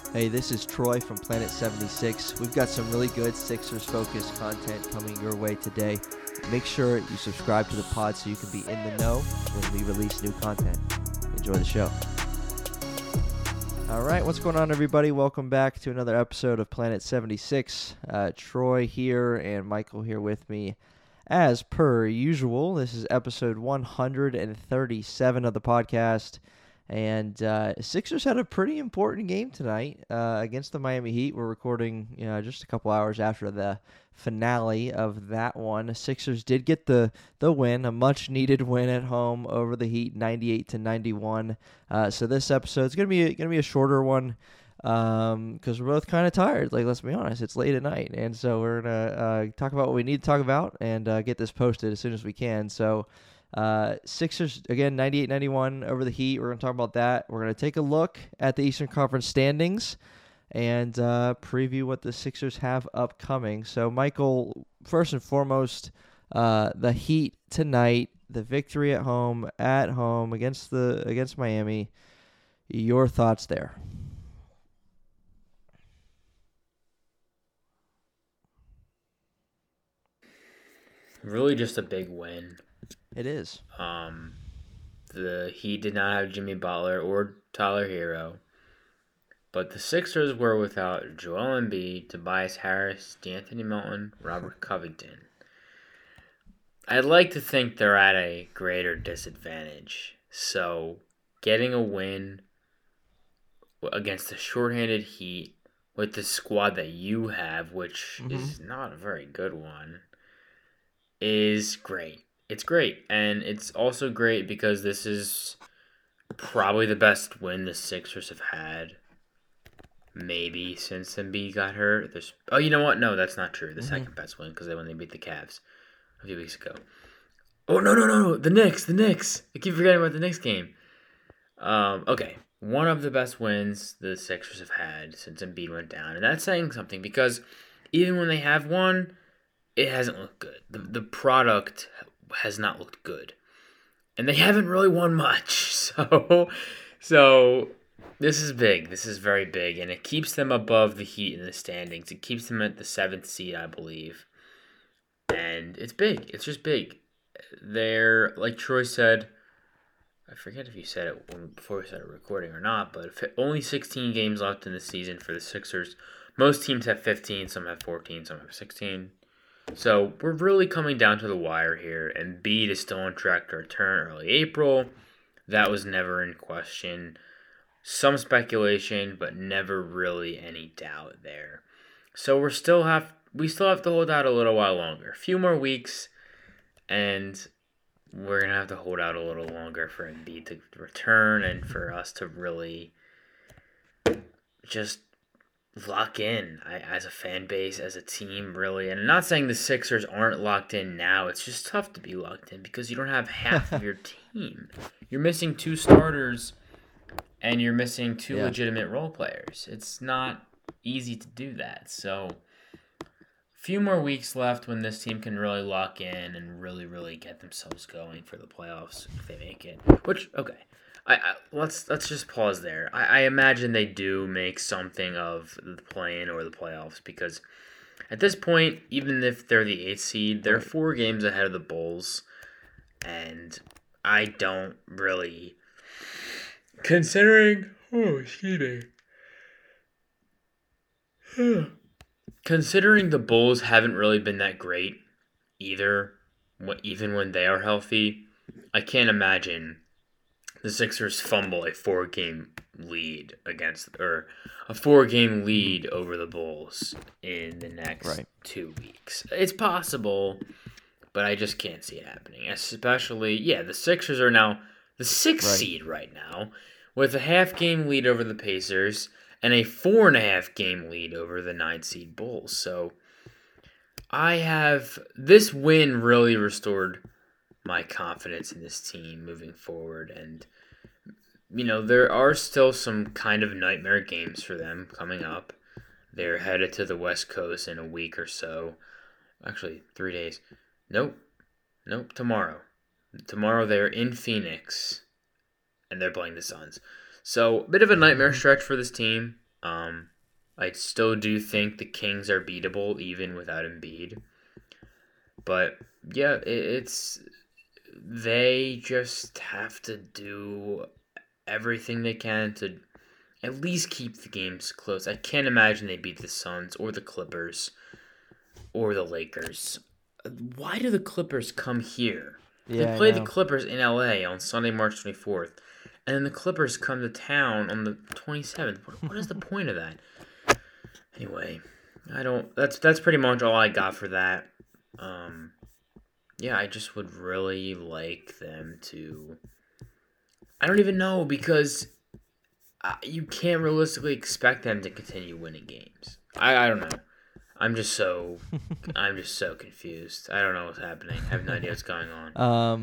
Hey, this is Troy from Planet 76. We've got some really good Sixers-focused content coming your way today. Make sure you subscribe to the pod so you can be in the know when we release new content. Enjoy the show. All right, what's going on, everybody? Welcome back to another episode of Planet 76. Troy here and Michael here with me. As per usual, this is episode 137 of the podcast. And Sixers had a pretty important game tonight against the Miami Heat. We're recording just a couple hours after the finale of that one. Sixers did get the win, a much-needed win at home over the Heat, 98-91. So this episode's gonna be a shorter one because we're both kind of tired. Like, let's be honest, it's late at night, and so we're gonna talk about what we need to talk about and get this posted as soon as we can. So. Sixers, again, 98-91 over the Heat. We're going to talk about that. We're going to take a look at the Eastern Conference standings and preview what the Sixers have upcoming. So, Michael, first and foremost, the Heat tonight, the victory at home against Miami. Your thoughts there? Really just a big win. It is. The Heat did not have Jimmy Butler or Tyler Hero, but the Sixers were without Joel Embiid, Tobias Harris, D'Anthony Melton, Robert Covington. I'd like to think they're at a greater disadvantage. So getting a win against the shorthanded Heat with the squad that you have, which is not a very good one, is great. It's great, and it's also great because this is probably the best win the Sixers have had, maybe since Embiid got hurt. You know what? No, that's not true. The second best win because when they beat the Cavs a few weeks ago. Oh, no, the Knicks. I keep forgetting about the Knicks game. Okay, one of the best wins the Sixers have had since Embiid went down, and that's saying something because even when they have won, it hasn't looked good. The product has not looked good. And they haven't really won much. So this is big. This is very big. And it keeps them above the Heat in the standings. It keeps them at the 7th seed, I believe. And it's big. It's just big. They're, like Troy said, I forget if you said it before we started recording or not, but only 16 games left in the season for the Sixers. Most teams have 15, some have 14, some have 16. So we're really coming down to the wire here, and Embiid is still on track to return early April. That was never in question. Some speculation, but never really any doubt there. So we still have to hold out a little while longer, a few more weeks, and we're gonna have to hold out a little longer for Embiid to return and for us to really just lock in as a fan base, as a team, really. And I'm not saying the Sixers aren't locked in now. It's just tough to be locked in because you don't have half of your team. You're missing 2 starters and you're missing 2 legitimate role players. It's not easy to do that. So a few more weeks left when this team can really lock in and really, really get themselves going for the playoffs if they make it. Which, okay. Let's just pause there. I imagine they do make something of the play-in or the playoffs because at this point, even if they're the 8th seed, they're 4 games ahead of the Bulls, and I don't really considering the Bulls haven't really been that great either, even when they are healthy. I can't imagine the Sixers fumble a 4-game lead a 4-game lead over the Bulls in the next 2 weeks. It's possible, but I just can't see it happening. Especially, the Sixers are now the 6th seed right now with a half-game lead over the Pacers and a 4.5-game lead over the 9th seed Bulls. So this win really restored my confidence in this team moving forward, and there are still some kind of nightmare games for them coming up. They're headed to the West Coast in a week or so. Actually, 3 days. Nope, tomorrow. Tomorrow they're in Phoenix, and they're playing the Suns. So, a bit of a nightmare stretch for this team. I still do think the Kings are beatable even without Embiid. But yeah, it's they just have to do everything they can to at least keep the games close. I can't imagine they beat the Suns or the Clippers or the Lakers. Why do the Clippers come here? They Yeah, I play the know. Clippers in LA on Sunday, March 24th, and then the Clippers come to town on the 27th. What is the point of that? Anyway, I don't. That's pretty much all I got for that. Um, yeah, I just would really like them to. I don't even know because you can't realistically expect them to continue winning games. I don't know. I'm just so I'm just so confused. I don't know what's happening. I have no idea what's going on.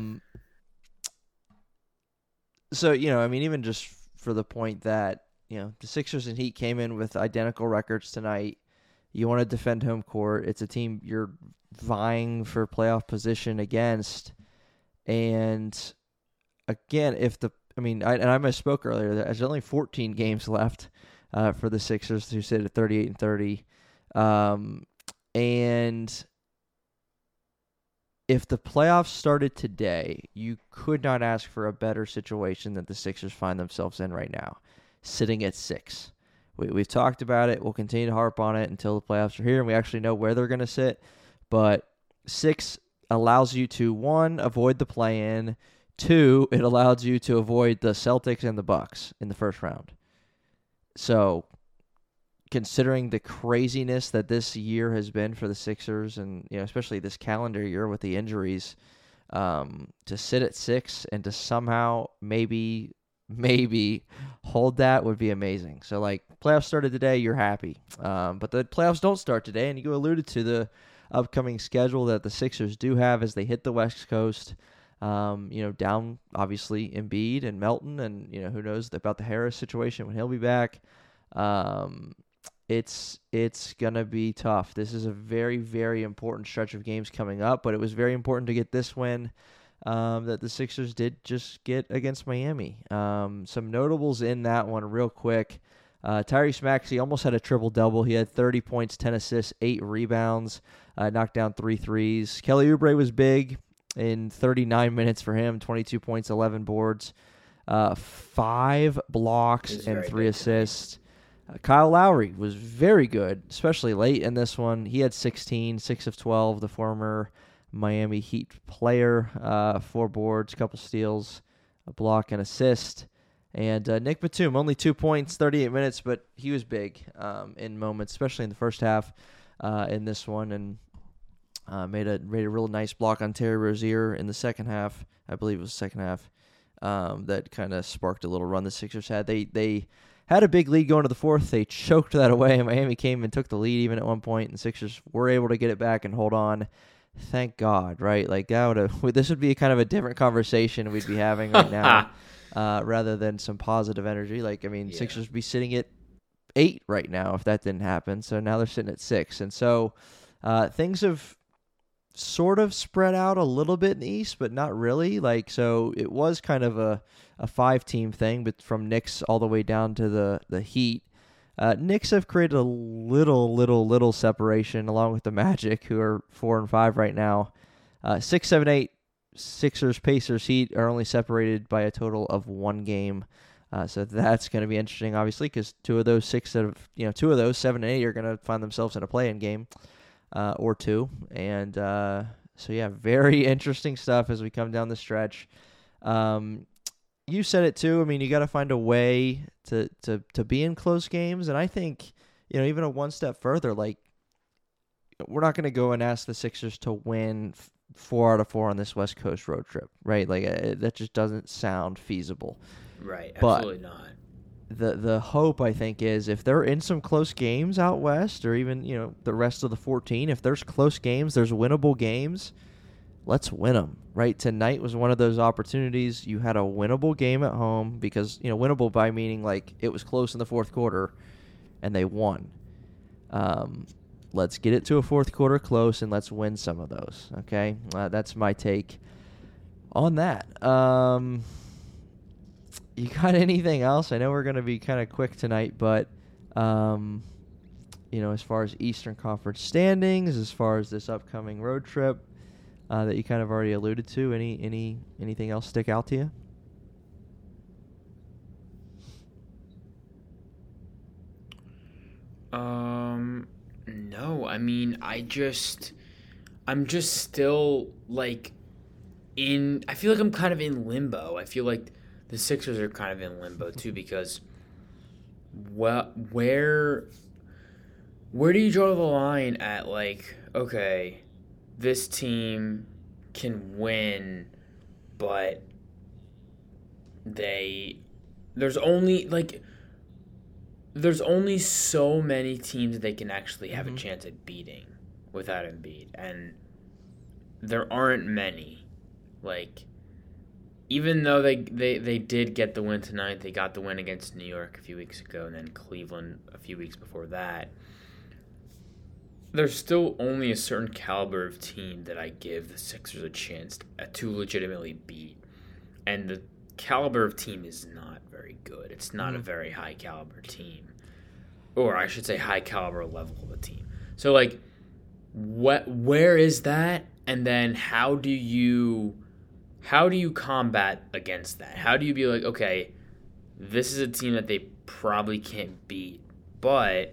So, I mean, even just for the point that, the Sixers and Heat came in with identical records tonight. You want to defend home court. It's a team you're vying for playoff position against. And again, I misspoke earlier. There's only 14 games left for the Sixers, who sit at 38 and 30. And if the playoffs started today, you could not ask for a better situation than the Sixers find themselves in right now, sitting at 6. We've talked about it. We'll continue to harp on it until the playoffs are here and we actually know where they're going to sit. But 6 allows you to, 1, avoid the play-in. 2, it allows you to avoid the Celtics and the Bucks in the first round. So, considering the craziness that this year has been for the Sixers and, especially this calendar year with the injuries, to sit at 6 and to somehow maybe hold that would be amazing. So, playoffs started today, you're happy. But the playoffs don't start today, and you alluded to the upcoming schedule that the Sixers do have as they hit the West Coast. Down, obviously, Embiid and Melton, and, who knows about the Harris situation when he'll be back. It's going to be tough. This is a very, very important stretch of games coming up, but it was very important to get this win that the Sixers did just get against Miami. Some notables in that one real quick. Tyrese Maxey almost had a triple-double. He had 30 points, 10 assists, 8 rebounds, knocked down 3 threes. Kelly Oubre was big in 39 minutes for him, 22 points, 11 boards, 5 blocks, and 3 assists. Kyle Lowry was very good, especially late in this one. He had 16, 6 of 12, the former Miami Heat player, 4 boards, a couple steals, a block, and assist. And Nick Batum, only 2 points, 38 minutes, but he was big in moments, especially in the first half in this one, and made a real nice block on Terry Rozier in the second half. I believe it was the second half. That kind of sparked a little run the Sixers had. They had a big lead going to the fourth. They choked that away. Miami came and took the lead even at one point, and the Sixers were able to get it back and hold on. Thank God, right? This would be kind of a different conversation we'd be having right now, rather than some positive energy. Sixers would be sitting at 8 right now if that didn't happen. So now they're sitting at 6, and so things have sort of spread out a little bit in the East, but not really. So it was kind of a 5-team thing, but from Knicks all the way down to the Heat. Knicks have created a little separation along with the Magic, who are 4 and 5 right now. 6, 7, 8, Sixers, Pacers, Heat are only separated by a total of 1 game. So that's going to be interesting, obviously, because 2 of those 7 and 8 are going to find themselves in a play-in game. Or 2, and so yeah, very interesting stuff as we come down the stretch. You said it too. I mean, you got to find a way to be in close games, and I think even a one step further. We're not going to go and ask the Sixers to win 4 out of 4 on this West Coast road trip, right? That just doesn't sound feasible. Right, absolutely not. The hope, I think, is if they're in some close games out west, or even the rest of the 14, if there's close games, there's winnable games, let's win them, right? Tonight was one of those opportunities. You had a winnable game at home because, winnable by meaning it was close in the fourth quarter and they won. Let's get it to a fourth quarter close and let's win some of those, okay? That's my take on that. You got anything else? I know we're going to be kind of quick tonight, but As far as Eastern Conference standings, as far as this upcoming road trip that you kind of already alluded to, anything else stick out to you? No. I mean, I'm just still like I feel like I'm kind of in limbo. I feel like the Sixers are kind of in limbo too because where do you draw the line at like, okay, this team can win, but there's only so many teams that they can actually have a chance at beating without Embiid, and there aren't many. Like, even though they did get the win tonight, they got the win against New York a few weeks ago, and then Cleveland a few weeks before that. There's still only a certain caliber of team that I give the Sixers a chance to legitimately beat, and the caliber of team is not very good. It's not a very high caliber team, or I should say high caliber level of a team. So like, where is that? And then how do you combat against that? How do you be like, okay, this is a team that they probably can't beat, but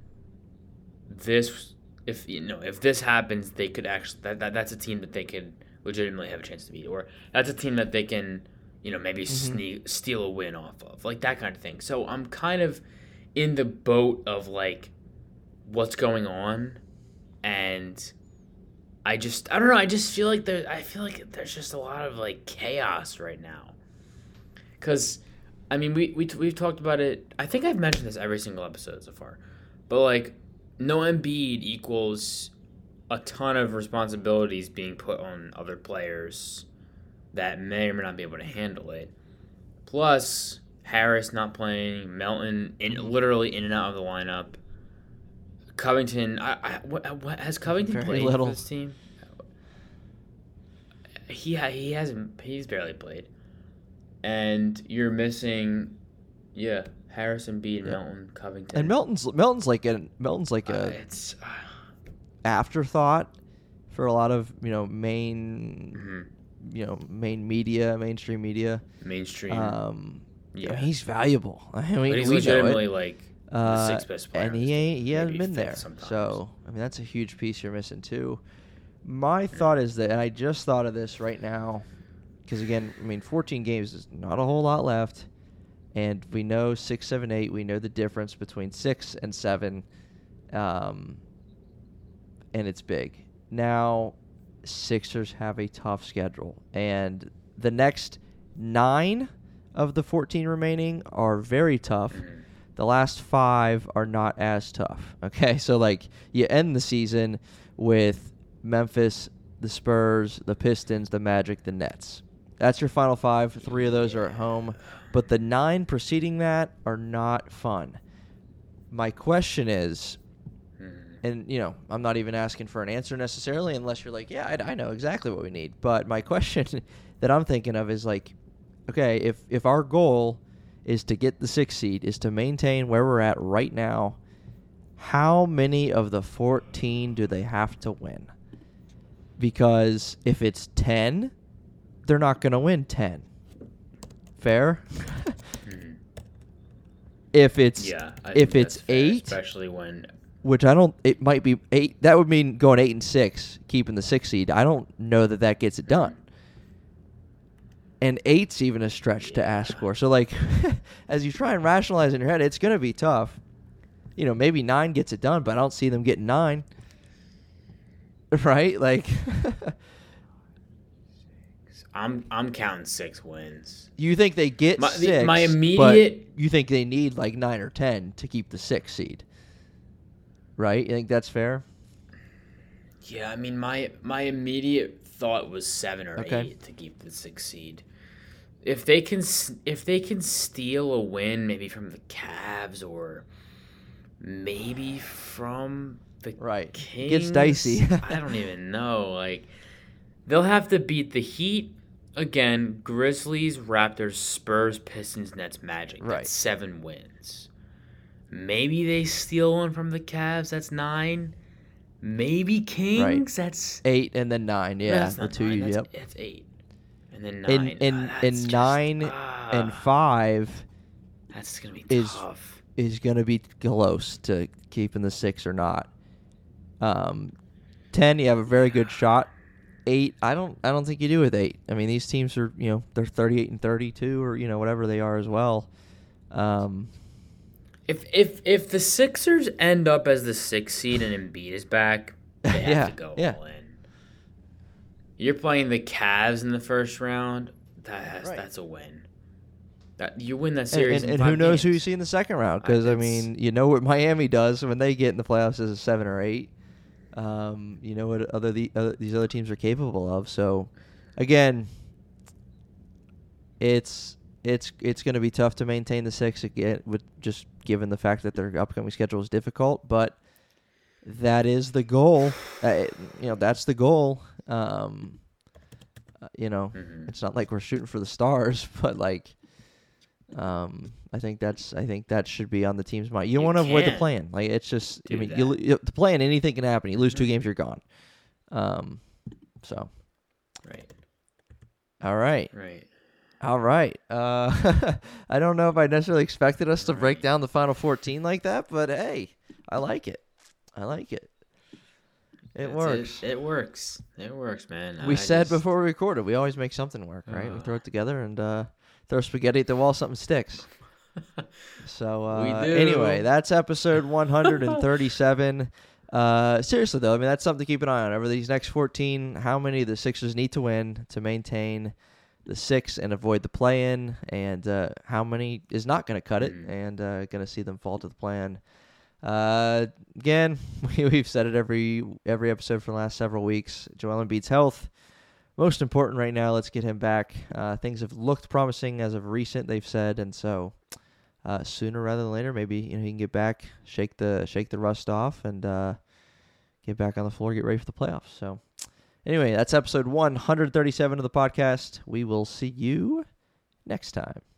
if this happens, they could actually that's a team that they could legitimately have a chance to beat, or that's a team that they can maybe steal a win off of, like that kind of thing. So I'm kind of in the boat of like what's going on, and I don't know. I just feel like there's just a lot of like chaos right now. Because, I mean, we've talked about it. I think I've mentioned this every single episode so far, but like, no Embiid equals a ton of responsibilities being put on other players that may or may not be able to handle it. Plus, Harris not playing, Melton literally in and out of the lineup. Covington, what has Covington Very played little for this team? He hasn't. He's barely played, and you're missing, Harris, Embiid, Melton, Covington, and Melton's like a it's afterthought for a lot of main mainstream media. He's valuable. I mean, but he's we legitimately know it. like the sixth best player, and he hasn't been there. Sometimes. So I mean, that's a huge piece you're missing too. My thought is that, and I just thought of this right now, because again, I mean, 14 games is not a whole lot left, and we know 6, 7, 8. We know the difference between 6 and 7, and it's big. Now, Sixers have a tough schedule, and the next 9 of the 14 remaining are very tough. The last 5 are not as tough. Okay, so like you end the season with Memphis, the Spurs, the Pistons, the Magic, the Nets. That's your final 5. 3 of those are at home, but the 9 preceding that are not fun. My question is, and I'm not even asking for an answer necessarily, unless you're like, yeah, I know exactly what we need. But my question that I'm thinking of is like, okay, if our goal is to get the 6th seed, is to maintain where we're at right now, how many of the 14 do they have to win? Because if it's 10, they're not going to win 10. Fair? If it's 8, especially when, which it might be 8. That would mean going 8-6, keeping the 6th seed. I don't know that gets it done. And 8's even a stretch to ask for. So, like, as you try and rationalize in your head, it's going to be tough. Maybe 9 gets it done, but I don't see them getting 9. Right? Like, I'm counting 6 wins. You think they get 6? My immediate. But you think they need like 9 or 10 to keep the 6th seed, right? You think that's fair? Yeah, I mean, my immediate thought was 7 or 8 to keep the 6th seed. If they can steal a win, maybe from the Cavs or maybe from the Kings, it gets dicey. I don't even know. Like, they'll have to beat the Heat again, Grizzlies, Raptors, Spurs, Pistons, Nets, Magic. That's 7 wins. Maybe they steal one from the Cavs. That's 9. Maybe Kings. That's 8 and then 9. Yeah, that's the not 2. 9. Yep. That's 8. And then 9. In 9 and 5 That's gonna be is tough. going to be close to keeping the 6 or not. 10, you have a very good shot. 8, I don't think you do with 8. I mean, these teams are, they're 38 and 32 or whatever they are as well. If the Sixers end up as the 6th seed and Embiid is back, they have to go all in. You're playing the Cavs in the first round. That's a win. That you win that series. And who knows who you see in the second round? Because I mean, you know what Miami does when they get in the playoffs as a 7 or 8. You know what these other teams are capable of. So, again, it's going to be tough to maintain the 6 again, with just given the fact that their upcoming schedule is difficult. But that is the goal. That's the goal. It's not like we're shooting for the stars, but like, I think that should be on the team's mind. You want to avoid the play-in. Like, it's just, the play-in, anything can happen. You lose 2 games, you're gone. So. Right. All right. Right. All right. I don't know if I necessarily expected us to break down the Final 14 like that, but hey, I like it. It works. It works, man. We said before we recorded, we always make something work, right? We throw it together and throw spaghetti at the wall, something sticks. So we do. Anyway, that's episode 137. Seriously, though, I mean, that's something to keep an eye on. Over these next 14, how many the Sixers need to win to maintain the 6 and avoid the play-in, and how many is not going to cut it and going to see them fall to the plan. Again, we've said it every episode for the last several weeks. Joel Embiid's health, most important right now. Let's get him back. Things have looked promising as of recent, they've said, and so sooner rather than later, maybe he can get back, shake the rust off, and get back on the floor, get ready for the playoffs. So anyway, that's episode 137 of the podcast. We will see you next time.